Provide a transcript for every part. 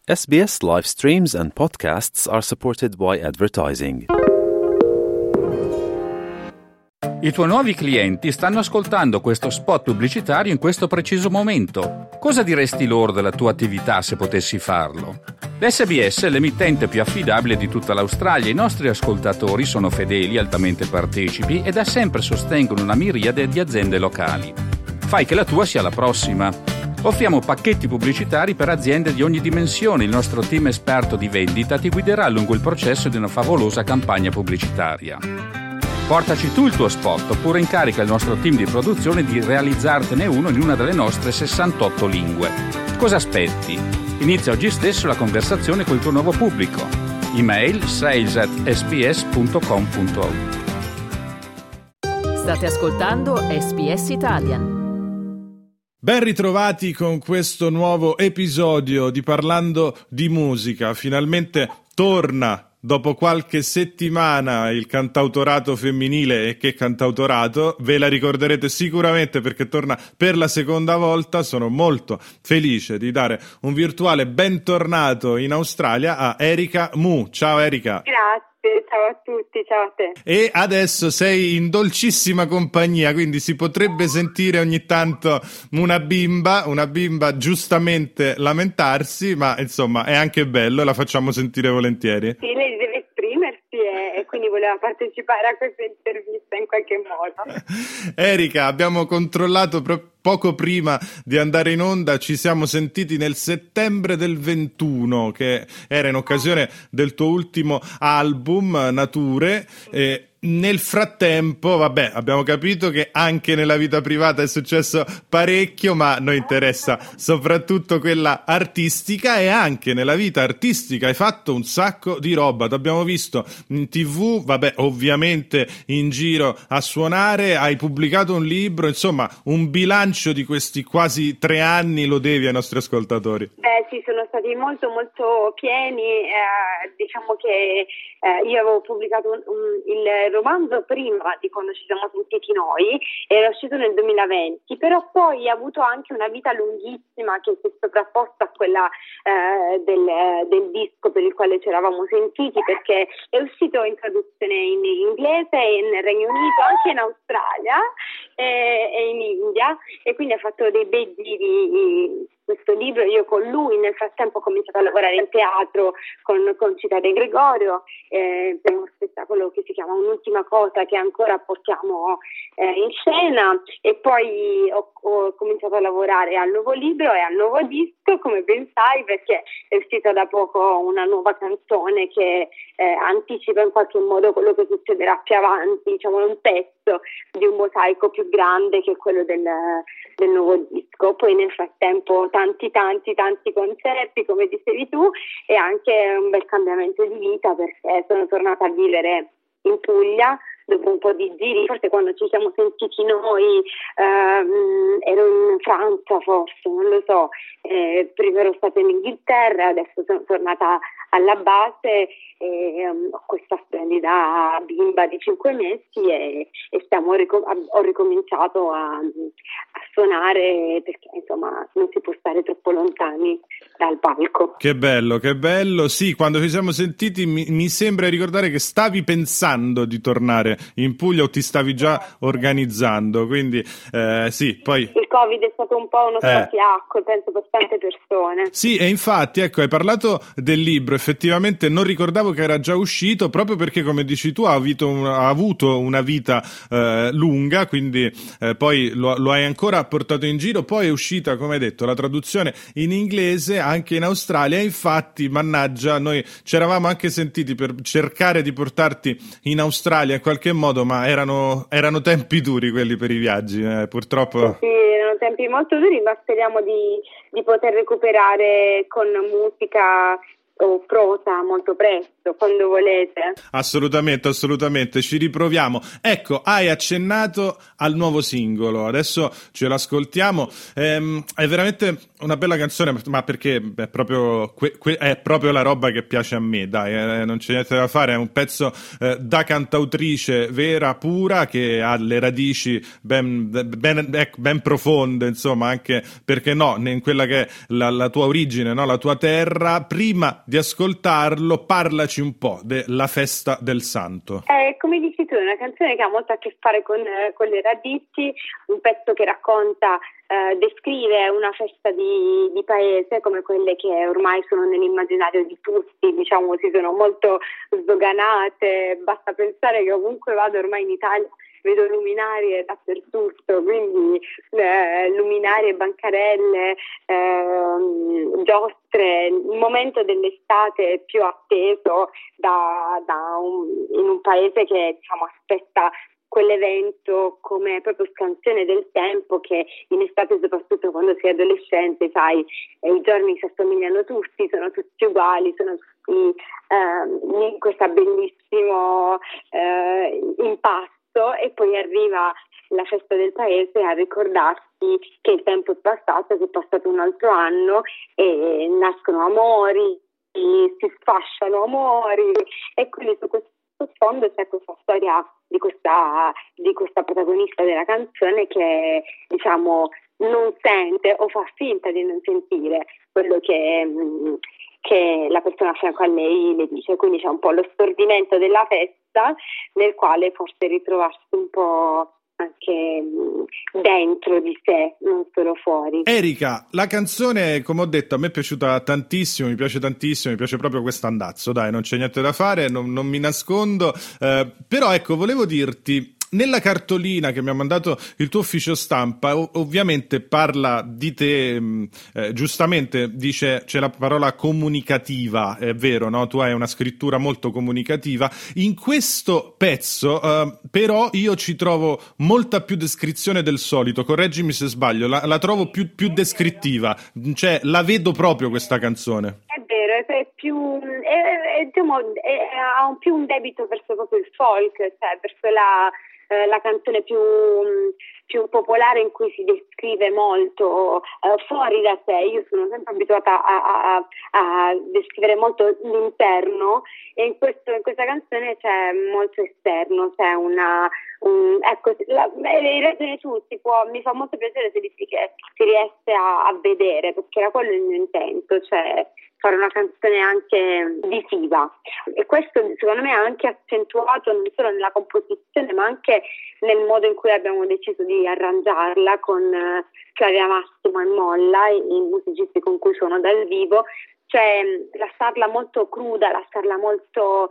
SBS live streams and podcasts are supported by advertising. I tuoi nuovi clienti stanno ascoltando questo spot pubblicitario in questo preciso momento. Cosa diresti loro della tua attività se potessi farlo? L'SBS è l'emittente più affidabile di tutta l'Australia. I nostri ascoltatori sono fedeli, altamente partecipi e da sempre sostengono una miriade di aziende locali. Fai che la tua sia la prossima. Offriamo pacchetti pubblicitari per aziende di ogni dimensione. Il nostro team esperto di vendita ti guiderà lungo il processo di una favolosa campagna pubblicitaria. Portaci tu il tuo spot oppure incarica il nostro team di produzione di realizzartene uno in una delle nostre 68 lingue. Cosa aspetti? Inizia oggi stesso la conversazione col tuo nuovo pubblico. Email sales@sbs.com.au. State ascoltando SBS Italian. Ben ritrovati con questo nuovo episodio di Parlando di Musica. Finalmente torna dopo qualche settimana il cantautorato femminile, e che cantautorato, ve la ricorderete sicuramente perché torna per la seconda volta. Sono molto felice di dare un virtuale bentornato in Australia a Erika Mu. Ciao Erika. Grazie, ciao a tutti, ciao a te. E adesso sei in dolcissima compagnia, quindi si potrebbe sentire ogni tanto una bimba giustamente lamentarsi, ma insomma è anche bello, la facciamo sentire volentieri. Sì, lei deve esprimersi e quindi voleva partecipare a questa intervista in qualche modo. Erika, abbiamo controllato poco prima di andare in onda, ci siamo sentiti nel settembre del 21, che era in occasione del tuo ultimo album, Nature. Nel frattempo, vabbè, abbiamo capito che anche nella vita privata è successo parecchio, ma a noi interessa soprattutto quella artistica, e anche nella vita artistica hai fatto un sacco di roba. T'abbiamo visto in TV, vabbè, ovviamente in giro a suonare, hai pubblicato un libro, insomma, un bilancio di questi quasi 3 anni lo devi ai nostri ascoltatori. Beh sì, sono stati molto molto pieni, diciamo che io avevo pubblicato il romanzo prima di quando ci siamo sentiti noi, era uscito nel 2020, però poi ha avuto anche una vita lunghissima che si è sovrapposta a quella del disco per il quale ci eravamo sentiti, perché è uscito in traduzione in inglese in Regno Unito, anche in Australia e in India, e quindi ha fatto dei bei giri questo libro. Io con lui nel frattempo ho cominciato a lavorare in teatro con Città De Gregorio, per uno spettacolo che si chiama Un'ultima cosa, che ancora portiamo in scena, e poi ho cominciato a lavorare al nuovo libro e al nuovo disco, come ben sai, perché è uscita da poco una nuova canzone che anticipa in qualche modo quello che succederà più avanti, diciamo un pezzo di un mosaico più grande che è quello del nuovo disco. Poi nel frattempo tanti concerti, come dicevi tu, e anche un bel cambiamento di vita, perché sono tornata a vivere in Puglia dopo un po' di giri. Forse quando ci siamo sentiti noi ero in Francia, forse, non lo so, prima ero stata in Inghilterra, adesso sono tornata alla base e ho questa splendida bimba di 5 mesi e ho ricominciato a suonare, perché insomma non si può stare troppo lontani dal palco. Che bello, sì, quando ci siamo sentiti mi sembra ricordare che stavi pensando di tornare in Puglia o ti stavi già organizzando, quindi sì, poi il Covid è stato un po' uno spartiacque, penso, per tante persone. Sì, e infatti, ecco, hai parlato del libro, effettivamente non ricordavo che era già uscito, proprio perché, come dici tu, ha avuto una vita lunga, quindi poi lo hai ancora portato in giro. Poi è uscita, come hai detto, la traduzione in inglese anche in Australia, e infatti, mannaggia, noi ci eravamo anche sentiti per cercare di portarti in Australia in qualche modo, ma erano tempi duri quelli per i viaggi, purtroppo. Sì, erano tempi molto duri, ma speriamo di poter recuperare con musica o prosa molto presto. tutto, quando volete. Assolutamente, ci riproviamo. Ecco, hai accennato al nuovo singolo, adesso ce l'ascoltiamo. È veramente una bella canzone, ma perché è proprio la roba che piace a me, dai, non c'è niente da fare, è un pezzo da cantautrice vera, pura, che ha le radici ben profonde, insomma, anche, perché no, in quella che è la tua origine, no? La tua terra. Prima di ascoltarlo, parlaci un po' della festa del Santo. Come dici tu, è una canzone che ha molto a che fare con le radici, un pezzo che racconta, descrive una festa di paese come quelle che ormai sono nell'immaginario di tutti, diciamo, si sono molto sdoganate, basta pensare che ovunque vado ormai in Italia vedo luminarie dappertutto, quindi luminarie, bancarelle, giostre, il momento dell'estate più atteso in un paese che, diciamo, aspetta quell'evento come proprio scansione del tempo, che in estate, soprattutto quando si è adolescente, sai, i giorni si assomigliano tutti, sono tutti uguali, sono tutti in questo bellissimo impasto, e poi arriva la festa del paese a ricordarsi che il tempo è passato, che è passato un altro anno e nascono amori, si sfasciano amori, e quindi su questo sfondo c'è questa storia di questa protagonista della canzone che, diciamo, non sente o fa finta di non sentire quello che la persona a fianco a lei le dice, quindi c'è un po' lo stordimento della festa, nel quale forse ritrovarsi un po' anche dentro di sé, non solo fuori. Erika, la canzone, come ho detto, a me è piaciuta tantissimo, mi piace proprio questo andazzo, dai, non c'è niente da fare, non mi nascondo, però ecco, volevo dirti, nella cartolina che mi ha mandato il tuo ufficio stampa, ovviamente parla di te, giustamente dice, c'è la parola comunicativa, è vero, no? Tu hai una scrittura molto comunicativa. In questo pezzo, però, io ci trovo molta più descrizione del solito, correggimi se sbaglio, la trovo più descrittiva, cioè la vedo proprio questa canzone. È vero, ha più un debito verso proprio il folk, cioè verso la canzone più popolare, in cui si descrive molto fuori da sé. Io sono sempre abituata a descrivere molto l'interno, e in questa canzone c'è molto esterno, c'è ecco, hai ragione tu, mi fa molto piacere se dici che si riesce a vedere, perché era quello il mio intento, cioè fare una canzone anche visiva, e questo secondo me è anche accentuato non solo nella composizione ma anche nel modo in cui abbiamo deciso di arrangiarla con Flavia Massimo e Molla, i musicisti con cui suono dal vivo, cioè lasciarla molto cruda, lasciarla molto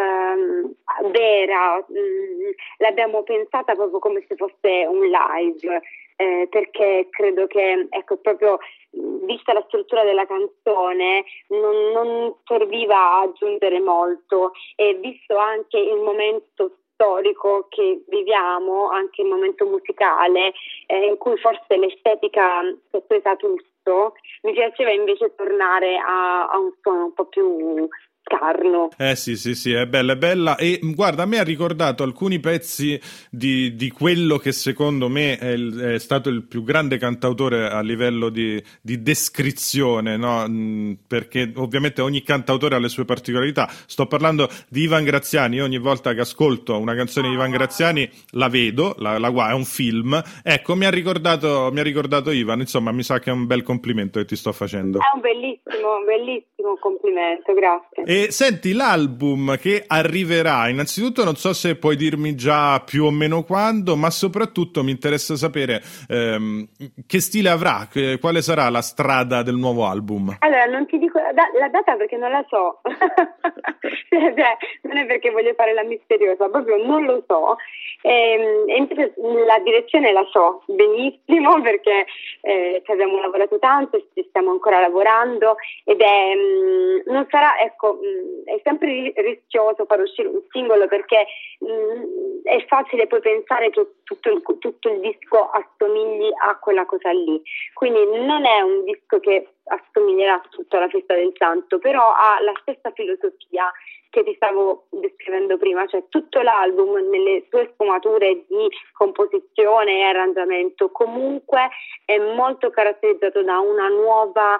vera, l'abbiamo pensata proprio come se fosse un live, perché credo che, ecco, proprio vista la struttura della canzone non serviva a aggiungere molto, e visto anche il momento storico che viviamo, anche il momento musicale, in cui forse l'estetica si è presa tutto, mi piaceva invece tornare a un suono un po' più scarno. Sì, è bella, e guarda, a me ha ricordato alcuni pezzi di quello che secondo me è stato il più grande cantautore a livello di descrizione, no? Perché ovviamente ogni cantautore ha le sue particolarità. Sto parlando di Ivan Graziani. Io ogni volta che ascolto una canzone di Ivan Graziani la vedo, è un film, ecco, mi ha ricordato Ivan, insomma, mi sa che è un bel complimento che ti sto facendo. È un bellissimo complimento, grazie. E senti, l'album che arriverà, innanzitutto non so se puoi dirmi già più o meno quando, ma soprattutto mi interessa sapere che stile avrà, quale sarà la strada del nuovo album. Allora, non ti dico la data perché non la so, cioè, non è perché voglio fare la misteriosa, proprio non lo so, e invece la direzione la so benissimo, perché ci abbiamo lavorato tanto, ci stiamo ancora lavorando, ed non sarà, ecco, è sempre rischioso far uscire un singolo, perché è facile poi pensare che tutto il disco assomigli a quella cosa lì, quindi non è un disco che assomiglierà tutto alla Festa del Santo, però ha la stessa filosofia che ti stavo descrivendo prima, cioè tutto l'album nelle sue sfumature di composizione e arrangiamento comunque è molto caratterizzato da una nuova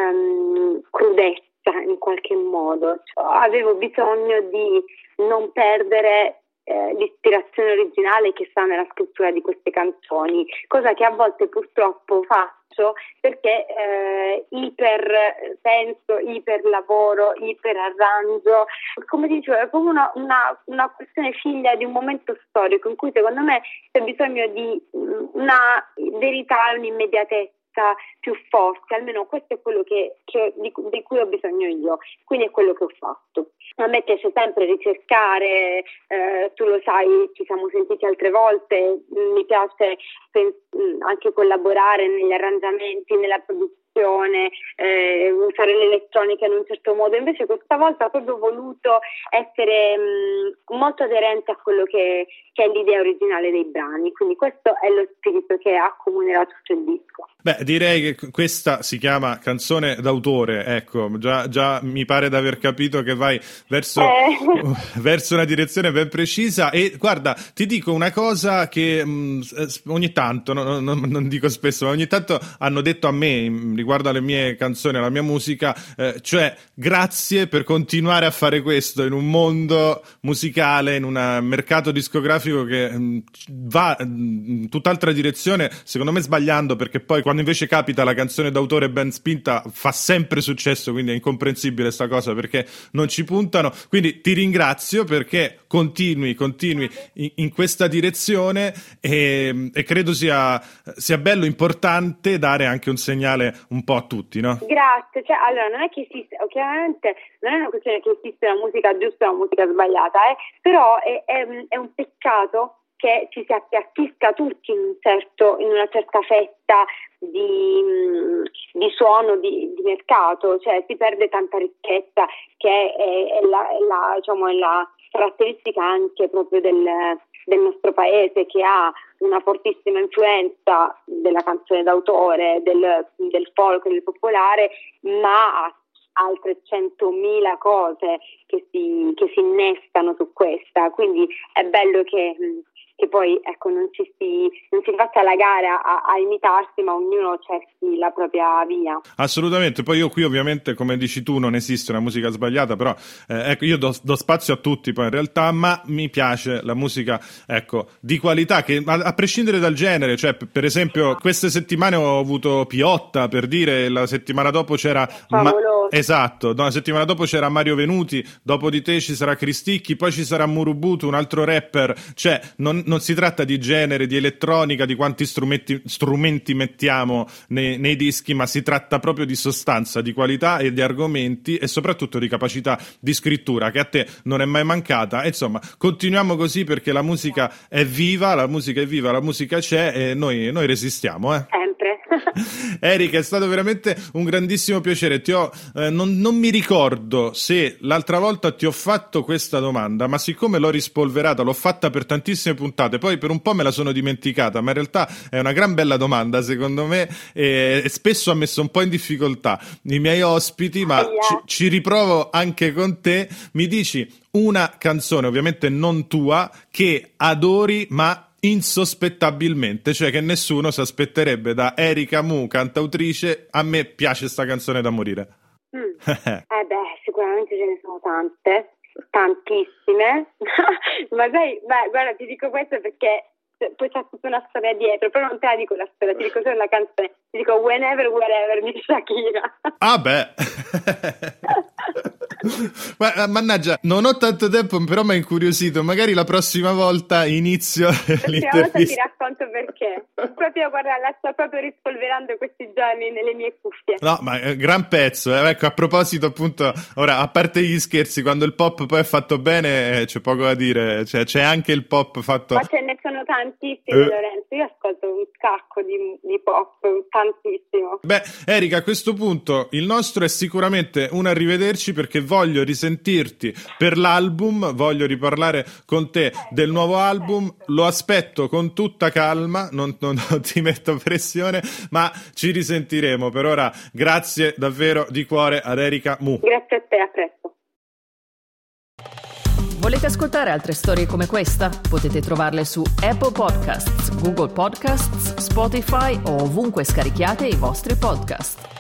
crudezza in qualche modo. Cioè, avevo bisogno di non perdere l'ispirazione originale che sta nella scrittura di queste canzoni, cosa che a volte purtroppo faccio perché iper penso, iper lavoro, iper arranggio. Come dicevo, è proprio una questione figlia di un momento storico in cui secondo me c'è bisogno di una verità, un'immediatezza più forte, almeno questo è quello di cui ho bisogno io, quindi è quello che ho fatto. A me piace sempre ricercare, tu lo sai, ci siamo sentiti altre volte, mi piace anche collaborare negli arrangiamenti, nella produzione, usare l'elettronica in un certo modo. Invece questa volta ho proprio voluto essere molto aderente a quello che è l'idea originale dei brani, quindi questo è lo spirito che accomunerà tutto il disco. Beh, direi che questa si chiama canzone d'autore, ecco, già mi pare di aver capito che vai verso una direzione ben precisa. E guarda, ti dico una cosa che ogni tanto, non dico spesso, ma ogni tanto hanno detto a me riguardo alle mie canzoni, alla mia musica, cioè grazie per continuare a fare questo in un mondo musicale, in un mercato discografico che va in tutt'altra direzione, secondo me sbagliando, perché poi quando invece capita la canzone d'autore ben spinta fa sempre successo, quindi è incomprensibile sta cosa perché non ci puntano. Quindi ti ringrazio perché continui in questa direzione e credo sia bello, importante dare anche un segnale un po' a tutti, no? Grazie, cioè allora non è che esiste, chiaramente non è una questione che esiste la musica giusta e la musica sbagliata, però è un peccato che ci si appiattisca tutti in una certa fetta di suono di mercato, cioè si perde tanta ricchezza che è la caratteristica anche proprio del nostro paese, che ha una fortissima influenza della canzone d'autore, del folk, del popolare, ma ha altre 100.000 cose che si innestano su questa, quindi è bello che poi ecco non si faccia la gara a imitarsi, ma ognuno cerchi la propria via. Assolutamente. Poi io qui ovviamente, come dici tu, non esiste una musica sbagliata, però ecco, io do spazio a tutti poi in realtà, ma mi piace la musica, ecco, di qualità, che a prescindere dal genere, cioè per esempio queste settimane ho avuto Piotta, per dire, la settimana dopo c'era esatto, no, la settimana dopo c'era Mario Venuti, dopo di te ci sarà Cristicchi, poi ci sarà Murubutu, un altro rapper, cioè non si tratta di genere, di elettronica, di quanti strumenti mettiamo nei dischi, ma si tratta proprio di sostanza, di qualità e di argomenti e soprattutto di capacità di scrittura che a te non è mai mancata. E insomma, continuiamo così perché la musica è viva, la musica c'è e noi resistiamo, Sempre. Erika, è stato veramente un grandissimo piacere. Non mi ricordo se l'altra volta ti ho fatto questa domanda, ma siccome l'ho rispolverata, l'ho fatta per tantissime puntate, poi per un po' me la sono dimenticata, ma in realtà è una gran bella domanda secondo me e spesso ha messo un po' in difficoltà i miei ospiti, ma ci riprovo anche con te. Mi dici una canzone, ovviamente non tua, che adori ma insospettabilmente, cioè che nessuno si aspetterebbe da Erika Mu, cantautrice. A me piace sta canzone da morire. Sicuramente ce ne sono tantissime ma sai, guarda, ti dico questo perché poi c'è tutta una storia dietro, però non te la dico la storia, ti dico solo la canzone, ti dico Whenever Wherever di Shakira. Mannaggia, non ho tanto tempo, però mi ha incuriosito. Magari la prossima volta inizio l'intervista. Ti racconto perché. Proprio, guarda, la sto proprio rispolverando questi giorni nelle mie cuffie. No, ma gran pezzo. Ecco, a proposito, appunto, ora, a parte gli scherzi, quando il pop poi è fatto bene, c'è poco da dire. Cioè, c'è anche il pop fatto. Ma ce ne sono tantissimi, Lorenzo. Io ascolto un sacco di pop, tantissimo. Beh, Erika, a questo punto il nostro è sicuramente un arrivederci, perché voglio risentirti per l'album, voglio riparlare con te del nuovo album. Lo aspetto con tutta calma, non ti metto pressione, ma ci risentiremo. Per ora grazie davvero di cuore ad Erika Mu. Grazie a te, a presto. Volete ascoltare altre storie come questa? Potete trovarle su Apple Podcasts, Google Podcasts, Spotify o ovunque scarichiate i vostri podcast.